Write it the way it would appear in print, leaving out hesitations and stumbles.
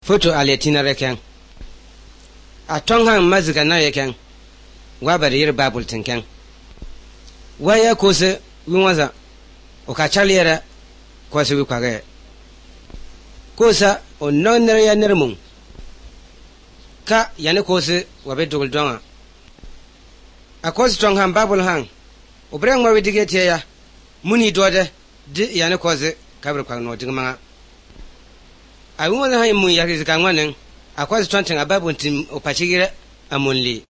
foto aletina reken a ton han mazga na yeken wa bari yir babul tinken waya kose winwaza o ka chaliera ko se wi kwage kosa o nonner ya nermun ka yani kose wa be dogol donga a kose ton han babul han o breng ma wedige tiya muni dode di yani kose kabr kwag no dingma a winwaza han mun ya rizika ngwanen a kose ton tin ababun tim o pachigira amunli